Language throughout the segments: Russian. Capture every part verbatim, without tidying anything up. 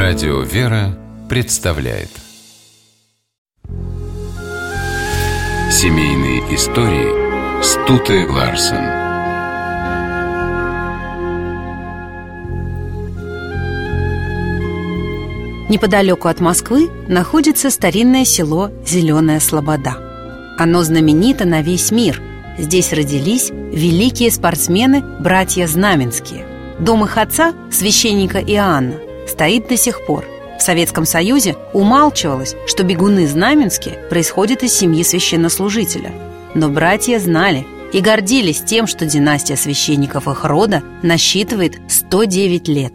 Радио «Вера» представляет Семейные истории Стуте Ларсен. Неподалеку от Москвы находится старинное село Зеленая Слобода. Оно знаменито на весь мир. Здесь родились великие спортсмены, братья Знаменские. Дом их отца, священника Иоанна, стоит до сих пор. В Советском Союзе умалчивалось, что бегуны Знаменские происходят из семьи священнослужителя. Но братья знали и гордились тем, что династия священников их рода насчитывает сто девять лет.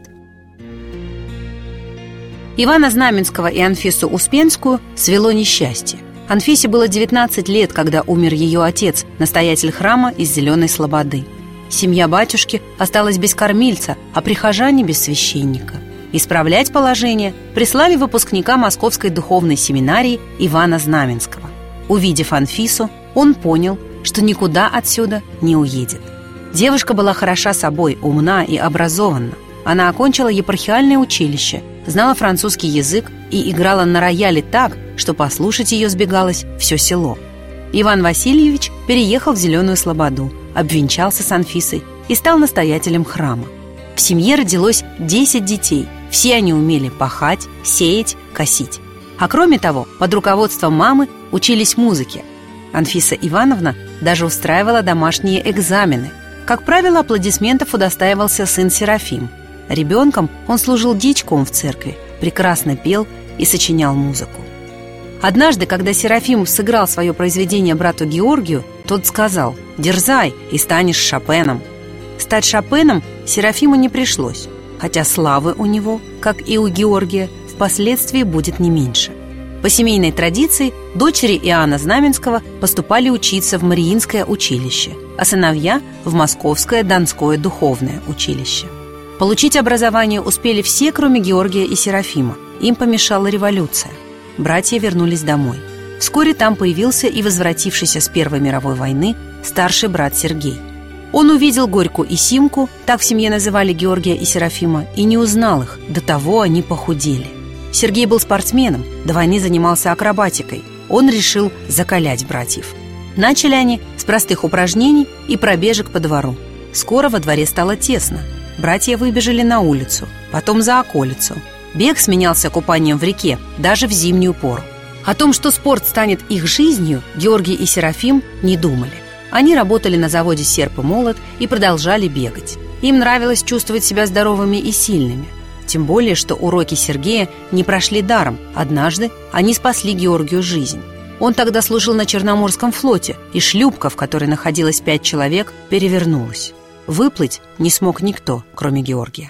Ивана Знаменского и Анфису Успенскую свело несчастье. Анфисе было девятнадцать лет, когда умер ее отец, настоятель храма из Зеленой Слободы. Семья батюшки осталась без кормильца, а прихожане без священника. Исправлять положение прислали выпускника Московской духовной семинарии Ивана Знаменского. Увидев Анфису, он понял, что никуда отсюда не уедет. Девушка была хороша собой, умна и образована. Она окончила епархиальное училище, знала французский язык и играла на рояле так, что послушать ее сбегалось все село. Иван Васильевич переехал в Зеленую Слободу, обвенчался с Анфисой и стал настоятелем храма. В семье родилось десять детей. Все они умели пахать, сеять, косить. А кроме того, под руководством мамы учились музыке. Анфиса Ивановна даже устраивала домашние экзамены. Как правило, аплодисментов удостаивался сын Серафим. Ребенком он служил дьячком в церкви, прекрасно пел и сочинял музыку. Однажды, когда Серафим сыграл свое произведение брату Георгию, тот сказал: «Дерзай и станешь Шопеном». Стать Шопеном Серафиму не пришлось, хотя славы у него, как и у Георгия, впоследствии будет не меньше. По семейной традиции дочери Иоанна Знаменского поступали учиться в Мариинское училище, а сыновья – в Московское Донское духовное училище. Получить образование успели все, кроме Георгия и Серафима. Им помешала революция. Братья вернулись домой. Вскоре там появился и возвратившийся с Первой мировой войны старший брат Сергей. Он увидел Горьку и Симку, так в семье называли Георгия и Серафима, и не узнал их, до того они похудели. Сергей был спортсменом, до войны занимался акробатикой. Он решил закалять братьев. Начали они с простых упражнений и пробежек по двору. Скоро во дворе стало тесно. Братья выбежали на улицу, потом за околицу. Бег сменялся купанием в реке, даже в зимнюю пору. О том, что спорт станет их жизнью, Георгий и Серафим не думали. Они работали на заводе «Серп и молот» и продолжали бегать. Им нравилось чувствовать себя здоровыми и сильными. Тем более, что уроки Сергея не прошли даром. Однажды они спасли Георгию жизнь. Он тогда служил на Черноморском флоте, и шлюпка, в которой находилось пять человек, перевернулась. Выплыть не смог никто, кроме Георгия.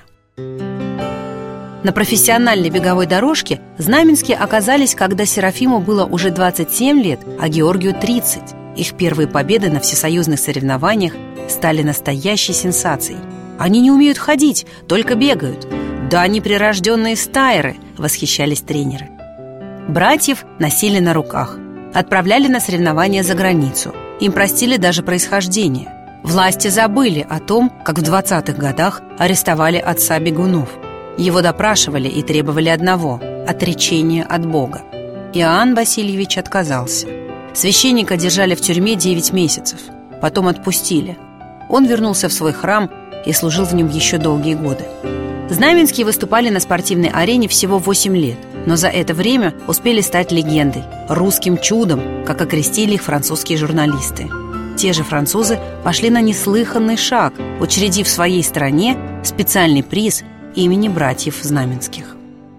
На профессиональной беговой дорожке Знаменские оказались, когда Серафиму было уже двадцать семь лет, а Георгию тридцать. Их первые победы на всесоюзных соревнованиях стали настоящей сенсацией. «Они не умеют ходить, только бегают». «Да они прирожденные стайеры», — восхищались тренеры. Братьев носили на руках, отправляли на соревнования за границу. Им простили даже происхождение. Власти забыли о том, как в двадцатых годах арестовали отца бегунов. Его допрашивали и требовали одного – отречения от Бога. Иоанн Васильевич отказался. Священника держали в тюрьме девять месяцев. Потом отпустили. Он вернулся в свой храм и служил в нем еще долгие годы. Знаменские выступали на спортивной арене всего восемь лет, но за это время успели стать легендой, русским чудом, как окрестили их французские журналисты. Те же французы пошли на неслыханный шаг, учредив в своей стране специальный приз имени братьев Знаменских.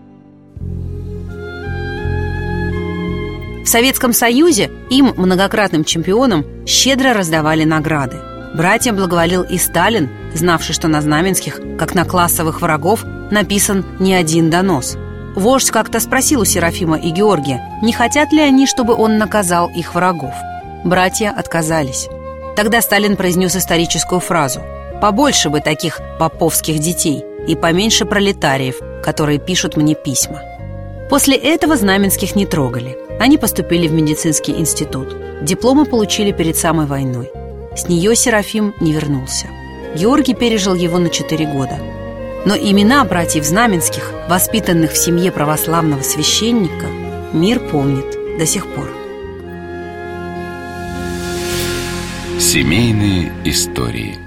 В Советском Союзе им, многократным чемпионам, щедро раздавали награды. Братьям благоволил и Сталин, знавший, что на Знаменских, как на классовых врагов, написан не один донос. Вождь как-то спросил у Серафима и Георгия, не хотят ли они, чтобы он наказал их врагов. Братья отказались. Тогда Сталин произнес историческую фразу: «Побольше бы таких поповских детей и поменьше пролетариев, которые пишут мне письма». После этого Знаменских не трогали. Они поступили в медицинский институт. Дипломы получили перед самой войной. С нее Серафим не вернулся. Георгий пережил его на четыре года. Но имена братьев Знаменских, воспитанных в семье православного священника, мир помнит до сих пор. Семейные истории.